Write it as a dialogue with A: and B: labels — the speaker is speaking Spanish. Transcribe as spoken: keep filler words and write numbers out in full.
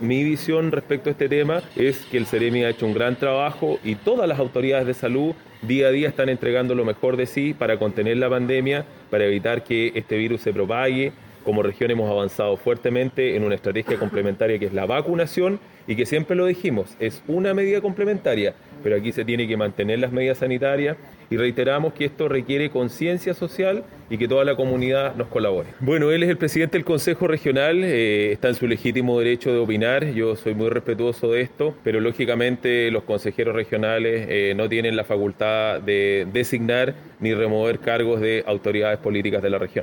A: Mi visión respecto a este tema es que el Ceremi ha hecho un gran trabajo y todas las autoridades de salud día a día están entregando lo mejor de sí para contener la pandemia, para evitar que este virus se propague. Como región hemos avanzado fuertemente en una estrategia complementaria que es la vacunación y que siempre lo dijimos, es una medida complementaria, pero aquí se tiene que mantener las medidas sanitarias y reiteramos que esto requiere conciencia social y que toda la comunidad nos colabore. Bueno, él es el presidente del Consejo Regional, eh, está en su legítimo derecho de opinar, yo soy muy respetuoso de esto, pero lógicamente los consejeros regionales eh, no tienen la facultad de designar ni remover cargos de autoridades políticas de la región.